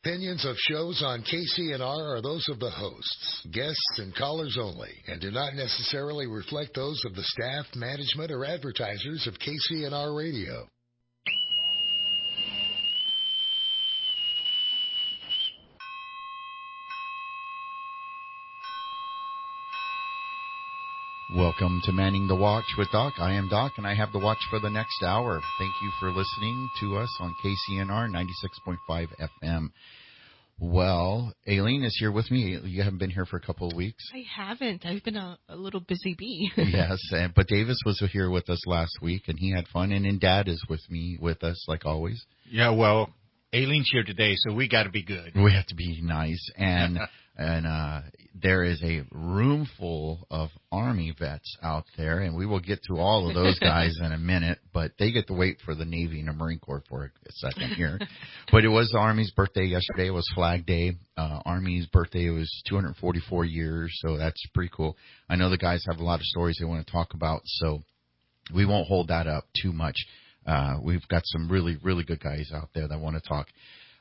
Opinions of shows on KCNR are those of the hosts, guests, and callers only, and do not necessarily reflect those of the staff, management, or advertisers of KCNR Radio. Welcome to Manning the Watch with Doc. I am Doc, and I have the watch for the next hour. Thank you for listening to us on KCNR 96.5 FM. Well, Aileen is here with me. You haven't been here for a couple of weeks. I haven't. I've been a little busy bee. Yes, but Davis was here with us last week, and he had fun. And then Dad is with us, like always. Yeah, well, Aileen's here today, so we got to be good. We have to be nice. And there is a room full of Army vets out there, and we will get to all of those guys in a minute, but they get to wait for the Navy and the Marine Corps for a second here. But it was the Army's birthday yesterday. It was Flag Day. Army's birthday was 244 years, so that's pretty cool. I know the guys have a lot of stories they want to talk about, so we won't hold that up too much. We've got some really, really good guys out there that want to talk.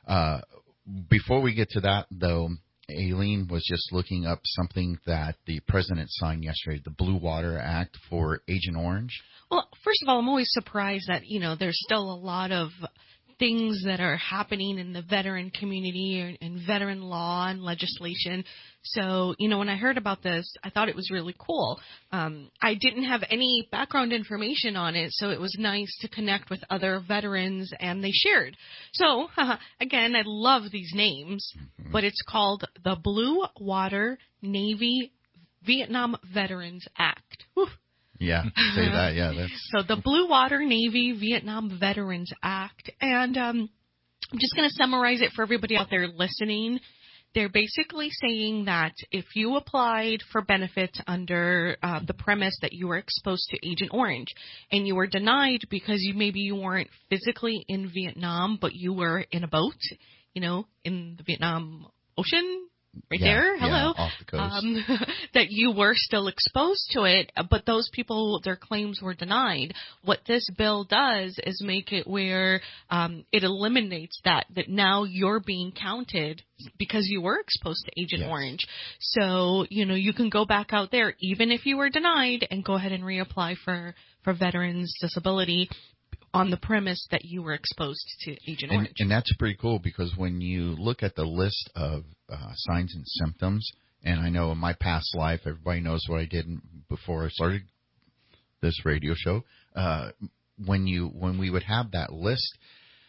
Before we get to that, though, Aileen was just looking up something that the president signed yesterday, the Blue Water Act for Agent Orange. Well, first of all, I'm always surprised that, there's still a lot of things that are happening in the veteran community and veteran law and legislation. So, when I heard about this, I thought it was really cool. I didn't have any background information on it, so it was nice to connect with other veterans, and they shared. So, again, I love these names, but it's called the Blue Water Navy Vietnam Veterans Act. Whew. Yeah, say that. Yeah, So the Blue Water Navy Vietnam Veterans Act, and I'm just going to summarize it for everybody out there listening. They're basically saying that if you applied for benefits under the premise that you were exposed to Agent Orange and you were denied because you weren't physically in Vietnam, but you were in a boat, in the Vietnam Ocean, there, hello, off the coast. That you were still exposed to it, but those people, their claims were denied. What this bill does is make it where it eliminates that now you're being counted because you were exposed to Agent Orange. So, you can go back out there, even if you were denied, and go ahead and reapply for veterans disability on the premise that you were exposed to Agent Orange. And that's pretty cool because when you look at the list of signs and symptoms, and I know in my past life, everybody knows what I did before I started this radio show. When we would have that list,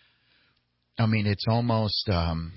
it's almost, from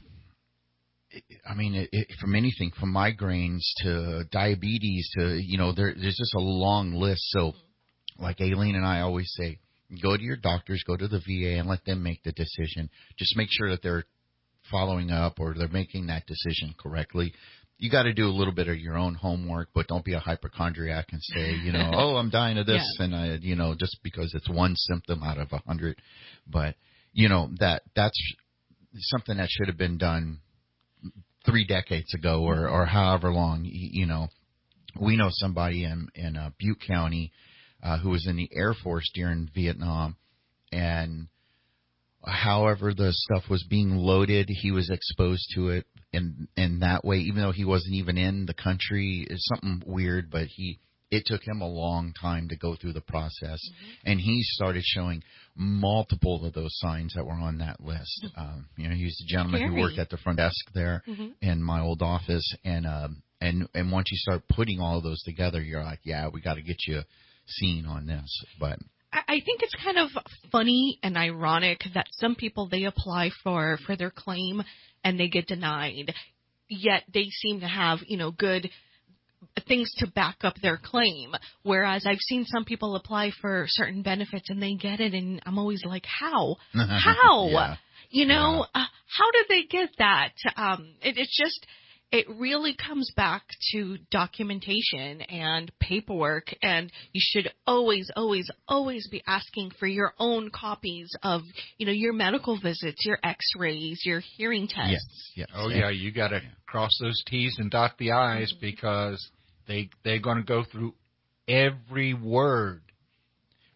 anything from migraines to diabetes to, there's just a long list. So like Aileen and I always say, go to your doctors, go to the VA, and let them make the decision. Just make sure that they're following up or they're making that decision correctly. You got to do a little bit of your own homework, but don't be a hypochondriac and say, oh, I'm dying of this, and just because it's one symptom out of 100. But that's something that should have been done 3 decades ago or however long. We know somebody in Butte County who was in the Air Force during Vietnam, and however the stuff was being loaded, he was exposed to it in that way, even though he wasn't even in the country. It's something weird, but it took him a long time to go through the process, and he started showing multiple of those signs that were on that list. He was the gentleman who worked at the front desk there in my old office, and once you start putting all of those together, you're like, yeah, we got to get you seen on this. But I think it's kind of funny and ironic that some people, they apply for their claim and they get denied, yet they seem to have, good things to back up their claim. Whereas I've seen some people apply for certain benefits and they get it, and I'm always like, how? How? How did they get that? It's just, it really comes back to documentation and paperwork, and you should always, always, always be asking for your own copies of, your medical visits, your x-rays, your hearing tests. Yes. Oh, yeah, you got to cross those T's and dot the I's because they're going to go through every word.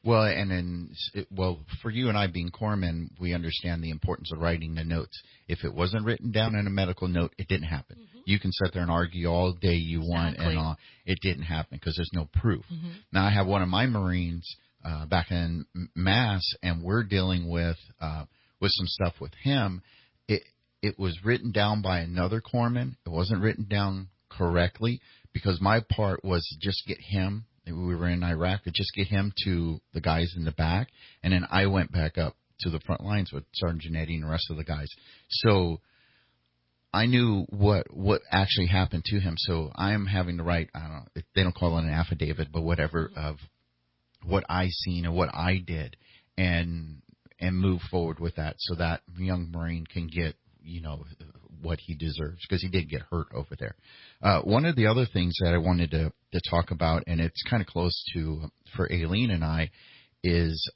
Well, and then, for you and I being corpsmen, we understand the importance of writing the notes. If it wasn't written down in a medical note, it didn't happen. Mm-hmm. You can sit there and argue all day you want, and it didn't happen because there's no proof. Mm-hmm. Now, I have one of my Marines back in Mass, and we're dealing with some stuff with him. It was written down by another corpsman. It wasn't written down correctly because my part was just get him. We were in Iraq to just get him to the guys in the back, and then I went back up to the front lines with Sergeant Genetti and the rest of the guys. So I knew what actually happened to him. So I'm having to write, I don't know, they don't call it an affidavit, but whatever, of what I seen and what I did, and move forward with that so that young Marine can get, what he deserves, because he did get hurt over there. One of the other things that I wanted to talk about, and it's kind of close to for Aileen and I, is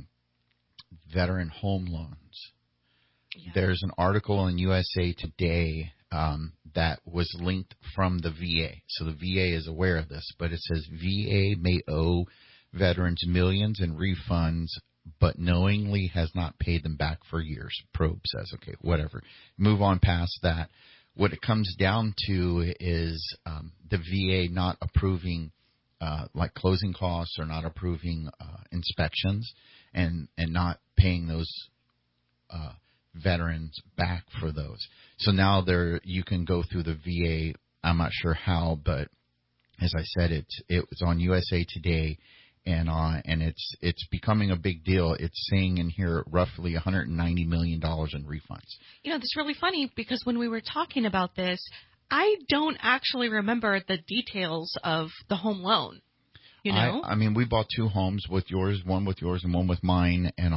veteran home loans. Yeah. There's an article in USA Today that was linked from the VA. So the VA is aware of this, but it says VA may owe veterans millions in refunds, but knowingly has not paid them back for years. Probe says, okay, whatever. Move on past that. What it comes down to is the VA not approving like closing costs, or not approving inspections, and not paying those veterans back for those. So now you can go through the VA. I'm not sure how, but as I said, it was on USA Today. And it's becoming a big deal. It's saying in here roughly $190 million in refunds. That's really funny because when we were talking about this, I don't actually remember the details of the home loan. I mean, we bought two homes with yours, one with yours and one with mine. And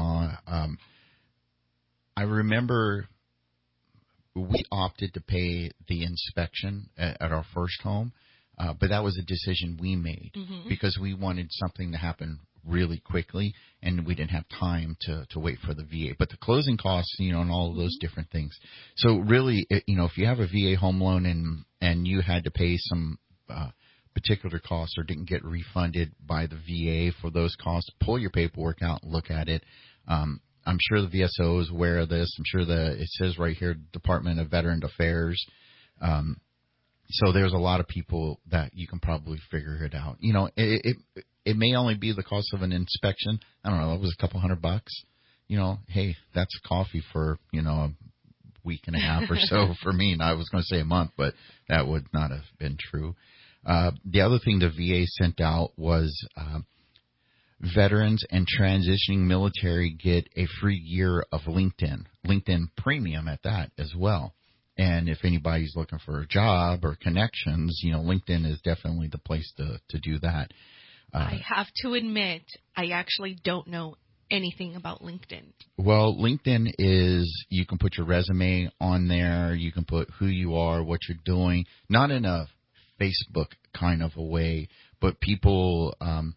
I remember we opted to pay the inspection at our first home. But that was a decision we made because we wanted something to happen really quickly, and we didn't have time to wait for the VA. But the closing costs, and all of those different things. So really, if you have a VA home loan and you had to pay some particular costs or didn't get refunded by the VA for those costs, pull your paperwork out and look at it. I'm sure the VSO is aware of this. I'm sure it says right here, Department of Veteran Affairs. So there's a lot of people that you can probably figure it out. It may only be the cost of an inspection. I don't know. It was a couple $100. Hey, that's coffee for, a week and a half or so for me. And I was going to say a month, but that would not have been true. The other thing the VA sent out was veterans and transitioning military get a free year of LinkedIn Premium at that as well. And if anybody's looking for a job or connections, LinkedIn is definitely the place to do that. I have to admit, I actually don't know anything about LinkedIn. Well, LinkedIn is, you can put your resume on there. You can put who you are, what you're doing, not in a Facebook kind of a way, but people,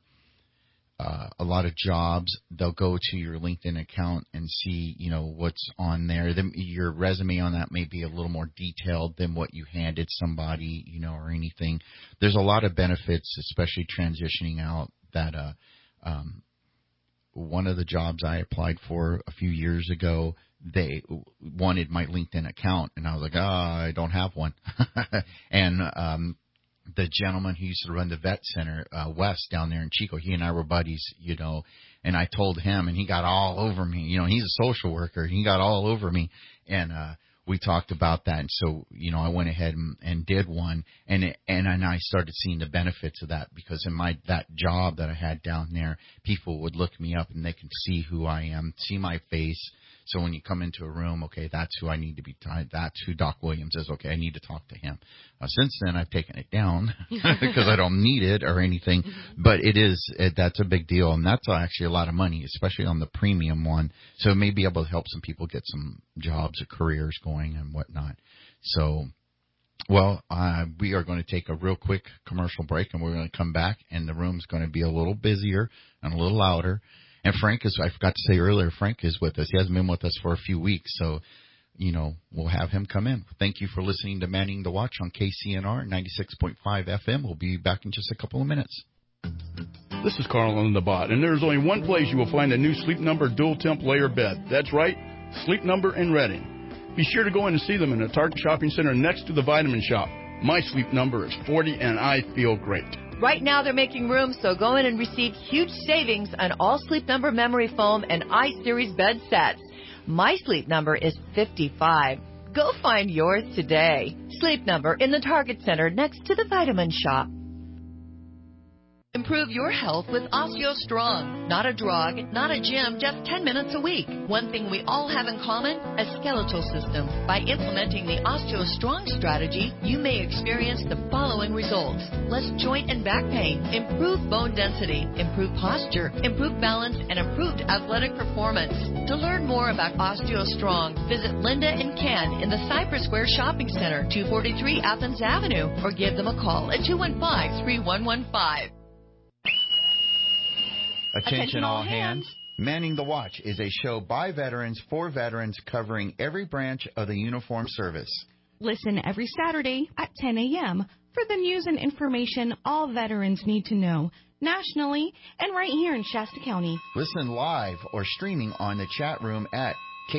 a lot of jobs, they'll go to your LinkedIn account and see, what's on there. Your resume on that may be a little more detailed than what you handed somebody, or anything. There's a lot of benefits, especially transitioning out, that one of the jobs I applied for a few years ago, they wanted my LinkedIn account, and I was like, I don't have one. And the gentleman who used to run the vet center, Wes, down there in Chico, he and I were buddies, and I told him, and he got all over me. He's a social worker. He got all over me, and we talked about that. And so, I went ahead and did one, and I started seeing the benefits of that, because in that job that I had down there, people would look me up and they can see who I am, see my face. So when you come into a room, okay, that's who I need to be. That's who Doc Williams is. Okay, I need to talk to him. Since then, I've taken it down because I don't need it or anything. But that's a big deal, and that's actually a lot of money, especially on the premium one. So it may be able to help some people get some jobs or careers going and whatnot. So, well, we are going to take a real quick commercial break, and we're going to come back, and the room's going to be a little busier and a little louder. And Frank I forgot to say earlier, Frank is with us. He hasn't been with us for a few weeks, so, we'll have him come in. Thank you for listening to Manning the Watch on KCNR 96.5 FM. We'll be back in just a couple of minutes. This is Carl on the Bot, and there's only one place you will find a new Sleep Number dual temp layer bed. That's right, Sleep Number in Redding. Be sure to go in and see them in the Target Shopping Center next to the Vitamin Shop. My Sleep Number is 40, and I feel great. Right now they're making room, so go in and receive huge savings on all Sleep Number memory foam and iSeries bed sets. My Sleep Number is 55. Go find yours today. Sleep Number in the Target Center next to the Vitamin Shop. Improve your health with OsteoStrong. Not a drug, not a gym, just 10 minutes a week. One thing we all have in common, a skeletal system. By implementing the OsteoStrong strategy, you may experience the following results. Less joint and back pain, improved bone density, improved posture, improved balance, and improved athletic performance. To learn more about OsteoStrong, visit Linda and Ken in the Cypress Square Shopping Center, 243 Athens Avenue, or give them a call at 215-3115. Attention all hands. Manning the Watch is a show by veterans for veterans covering every branch of the uniformed service. Listen every Saturday at 10 a.m. for the news and information all veterans need to know, nationally and right here in Shasta County. Listen live or streaming on the chat room at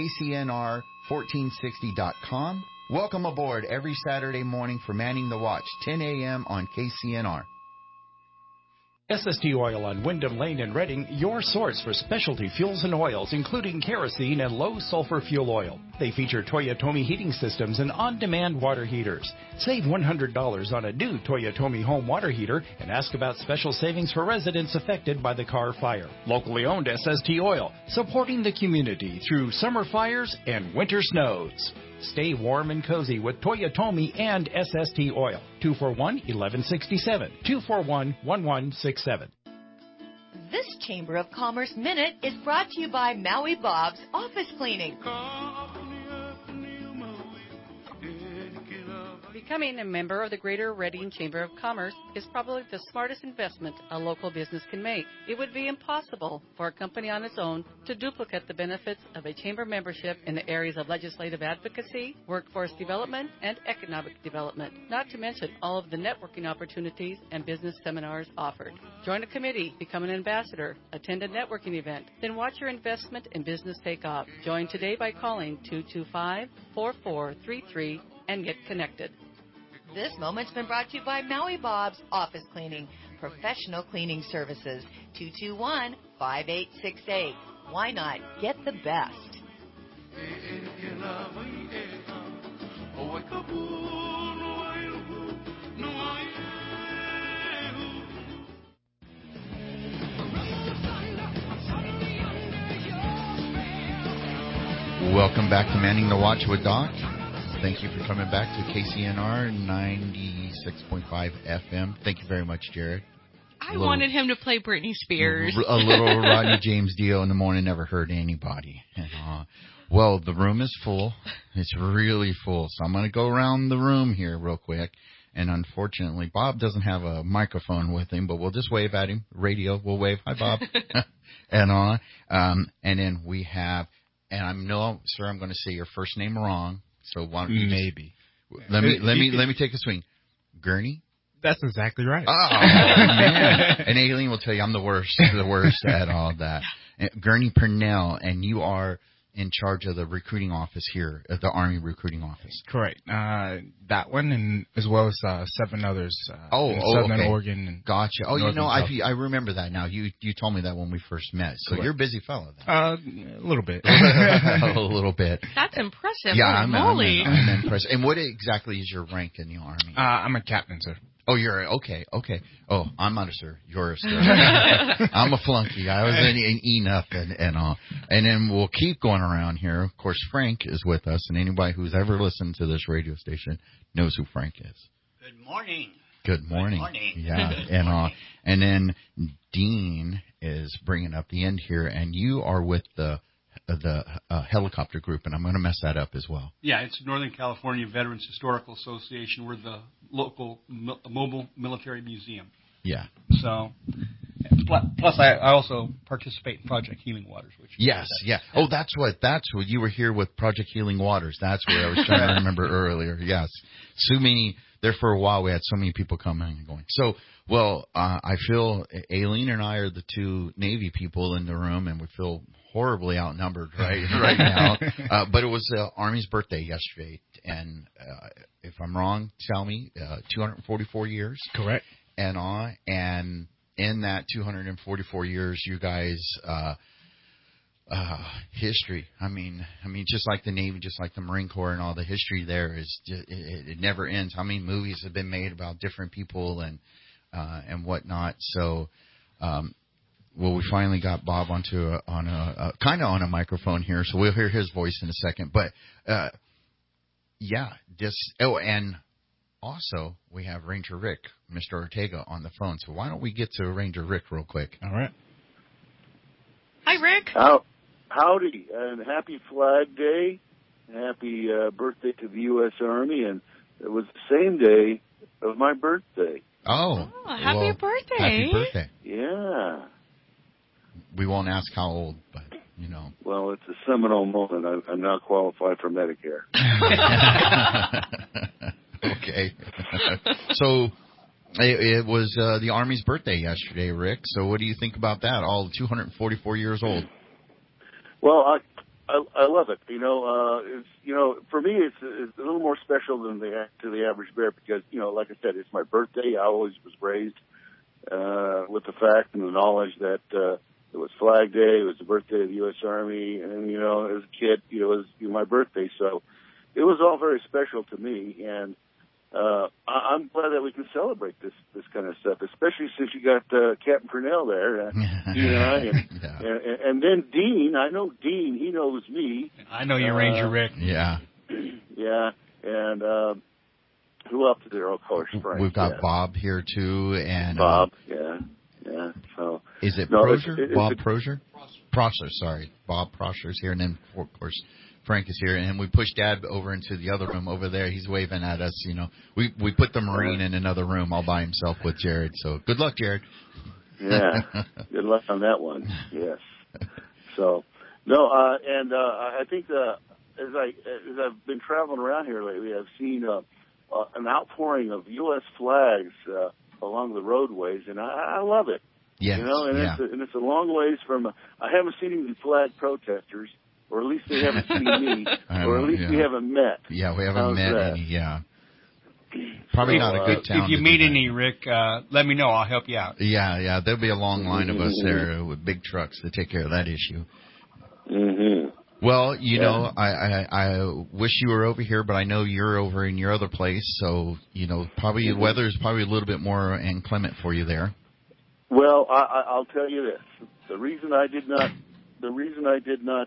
kcnr1460.com. Welcome aboard every Saturday morning for Manning the Watch, 10 a.m. on KCNR. SST Oil on Wyndham Lane in Redding, your source for specialty fuels and oils, including kerosene and low-sulfur fuel oil. They feature Toyotomi heating systems and on-demand water heaters. Save $100 on a new Toyotomi home water heater and ask about special savings for residents affected by the Carr fire. Locally owned SST Oil, supporting the community through summer fires and winter snows. Stay warm and cozy with Toyotomi and SST Oil. 241-1167. 241-1167. This Chamber of Commerce Minute is brought to you by Maui Bob's Office Cleaning. Becoming a member of the Greater Redding Chamber of Commerce is probably the smartest investment a local business can make. It would be impossible for a company on its own to duplicate the benefits of a chamber membership in the areas of legislative advocacy, workforce development, and economic development, not to mention all of the networking opportunities and business seminars offered. Join a committee, become an ambassador, attend a networking event, then watch your investment and business take off. Join today by calling 225-4433 and get connected. This moment's been brought to you by Maui Bob's Office Cleaning, professional cleaning services. 221-5868. Why not get the best? Welcome back to Manning the Watch with Doc. Thank you for coming back to KCNR 96.5 FM. Thank you very much, Jared. I wanted him to play Britney Spears. A little Rodney James Dio in the morning never hurt anybody. Well, the room is full. It's really full. So I'm going to go around the room here real quick. And unfortunately, Bob doesn't have a microphone with him, but we'll just wave at him. Radio, we'll wave. Hi, Bob. And then we have, and I'm going to say your first name wrong. So why don't you maybe let me take a swing. Gurney? That's exactly right. Oh man! And Aileen will tell you I'm the worst at all that. Gurney Purnell, and you are in charge of the recruiting office here at the Army recruiting office. Correct. That one, and as well as 7 others. In Southern okay. Oregon. And gotcha. Oh, Northern I remember that now. You told me that when we first met. So Correct. You're a busy fellow. Then. A little bit. A little bit. That's impressive. Yeah, I'm impressed. And what exactly is your rank in the Army? I'm a captain, sir. Oh, you're okay. Oh, I'm not a sir. You're a sir. I'm a flunky. I was an enough and all. And then we'll keep going around here. Of course, Frank is with us, and anybody who's ever listened to this radio station knows who Frank is. Good morning. Good morning. Good morning. Yeah, and then Dean is bringing up the end here, and you are with the helicopter group, and I'm going to mess that up as well. Yeah, it's Northern California Veterans Historical Association. We're the local mobile military museum. Yeah. So, plus I also participate in Project Healing Waters. Which yes, yeah. Oh, that's what you were here with Project Healing Waters. That's what I was trying to remember earlier. Yes. So many, there for a while we had so many people coming and going. So Well, I feel Aileen and I are the two Navy people in the room, and we feel horribly outnumbered right now. But it was Army's birthday yesterday, and if I'm wrong, tell me, 244 years. Correct. And in that 244 years, you guys, history. I mean, just like the Navy, just like the Marine Corps, and all the history there is, it never ends. How many movies have been made about different people and whatnot? So, well, we finally got Bob on a microphone here, so we'll hear his voice in a second. But and also we have Ranger Rick, Mr. Ortega, on the phone. So why don't we get to Ranger Rick real quick? All right. Hi, Rick. Howdy, and happy Flag Day. Happy birthday to the U.S. Army, and it was the same day of my birthday. Oh, happy birthday. Happy birthday. Yeah. We won't ask how old, but, you know. Well, it's a seminal moment. I'm now qualified for Medicare. Okay. So it was the Army's birthday yesterday, Rick. So what do you think about that? All 244 years old. Well, I love it. For me, it's a little more special than to the average bear because, like I said, it's my birthday. I always was raised with the fact and the knowledge that it was Flag Day. It was the birthday of the U.S. Army, and as a kid, it was my birthday. So it was all very special to me, and I'm glad that we can celebrate this kind of stuff, especially since you got Captain Purnell there, Dean and I, and then Dean. I know Dean; he knows me. I know you, Ranger Rick. Yeah. Yeah, and who else is there? Of course, Frank. We've got Bob here too, and Bob. Yeah. So is it Prosier? Bob Prosier? Prosser, sorry. Bob Prosser's here, and then of course Frank is here, and we pushed Dad over into the other room over there. He's waving at us. We put the Marine in another room all by himself with Jared. So good luck, Jared. Yeah, good luck on that one. Yes. So I think as I've been traveling around here lately, I've seen an outpouring of U.S. flags along the roadways, and I love it. Yes. It's a long ways from. I haven't seen any flag protesters. Or at least they haven't seen me, or at least we haven't met. Yeah, we haven't met any, yeah. Probably not a good town. If you meet any, Rick, let me know. I'll help you out. Yeah. There'll be a long line of us there with big trucks to take care of that issue. Mm-hmm. Well, I wish you were over here, but I know you're over in your other place, so, probably the weather is probably a little bit more inclement for you there. Well, I'll tell you this. The reason I did not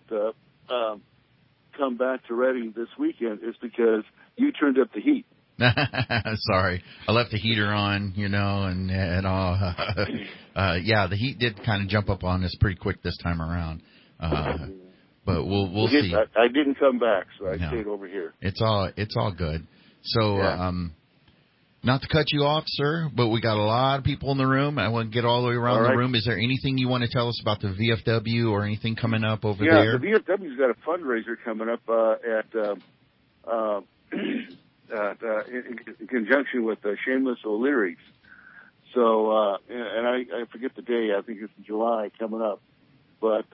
come back to Reading this weekend is because you turned up the heat. Sorry, I left the heater on, and all. The heat did kind of jump up on us pretty quick this time around. But we'll see. I didn't come back, so I stayed over here. It's all good. So, not to cut you off, sir, but we got a lot of people in the room. I want to get all the way around the room. Is there anything you want to tell us about the VFW or anything coming up over there? Yeah, the VFW's got a fundraiser coming up in conjunction with Shameless O'Leary's. So, and I forget the day. I think it's in July coming up. But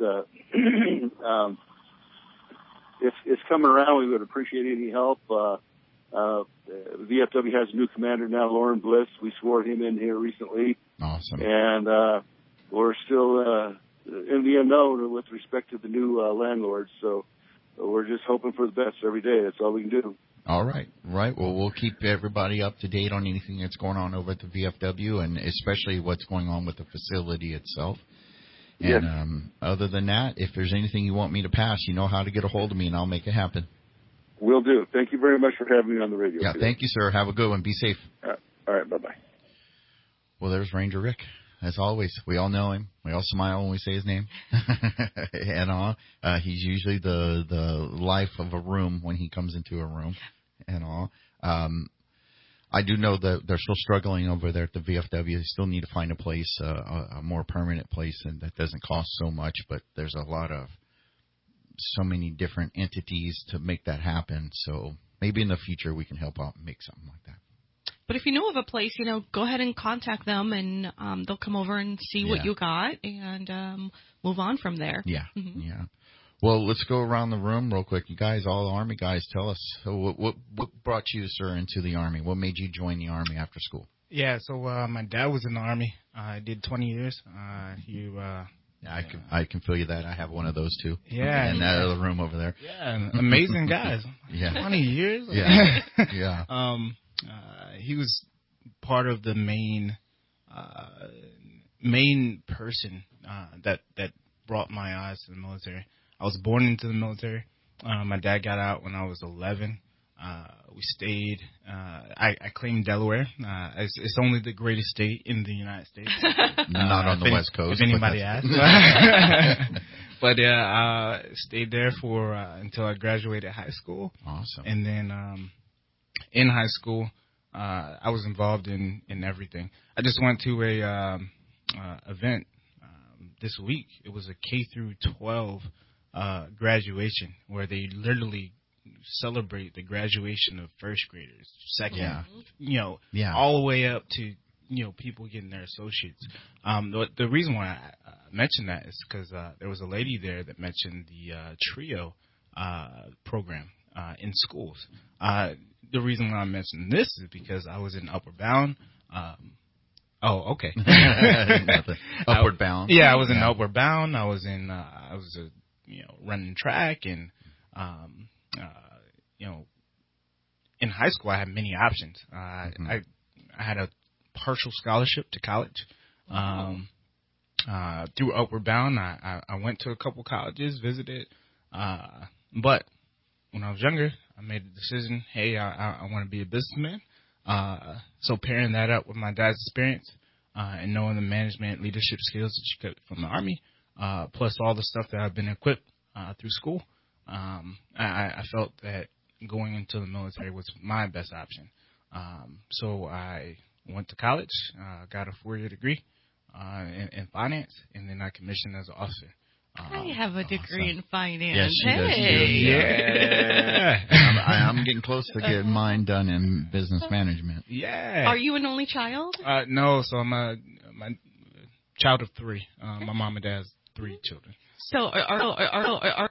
it's coming around. We would appreciate any help. The VFW has a new commander now, Lauren Bliss. We swore him in here recently. Awesome. And we're still in the unknown with respect to the new landlords. So we're just hoping for the best every day. That's all we can do. All right. Right. Well, we'll keep everybody up to date on anything that's going on over at the VFW, and especially what's going on with the facility itself. And other than that, if there's anything you want me to pass, you know how to get a hold of me, and I'll make it happen. Will do. Thank you very much for having me on the radio. Yeah, thank you, sir. Have a good one. Be safe. All right, bye-bye. Well, there's Ranger Rick. As always, we all know him. We all smile when we say his name. And he's usually the life of a room when he comes into a room and all. I do know that they're still struggling over there at the VFW. They still need to find a place, a more permanent place, and that doesn't cost so much, but there's so many different entities to make that happen. So maybe in the future we can help out and make something like that. But if you know of a place, go ahead and contact them, and they'll come over and see what you got and move on from there. Yeah, yeah. Well, let's go around the room real quick. You guys, all the Army guys, tell us what brought you, sir, into the Army? What made you join the Army after school? Yeah, so my dad was in the Army. I did 20 years. I can feel you that. I have one of those too. Yeah. In that other room over there. Yeah, amazing guys. Yeah. 20 years. Yeah. Yeah. He was part of the main person that brought my eyes to the military. I was born into the military. My dad got out when I was 11. We stayed. I claim Delaware. It's only the greatest state in the United States. Not on the West Coast. If anybody asks. But yeah, stayed there for until I graduated high school. Awesome. And then in high school, I was involved in everything. I just went to a event this week. It was a K through 12 graduation where they literally celebrate the graduation of first graders, second, all the way up to people getting their associates. The reason why I mentioned that is because there was a lady there that mentioned the TRIO program in schools. The reason why I mentioned this is because I was in Upward Bound. Oh, okay. Upward Bound. Yeah, I was in Upward Bound. I was running track, and in high school I had many options. I had a partial scholarship to college. Through Upward Bound, I went to a couple colleges, visited, but when I was younger, I made the decision, hey, I want to be a businessman. So pairing that up with my dad's experience and knowing the management leadership skills that you get from the Army, plus all the stuff that I've been equipped through school, I felt that going into the military was my best option. So I went to college, got a 4-year degree in finance, and then I commissioned as an officer. I have a degree in finance. Yes, she does. Yeah. I'm getting close to getting mine done in business management. Yeah. Are you an only child? No, so I'm a child of 3. My mom and dad has 3 children. So are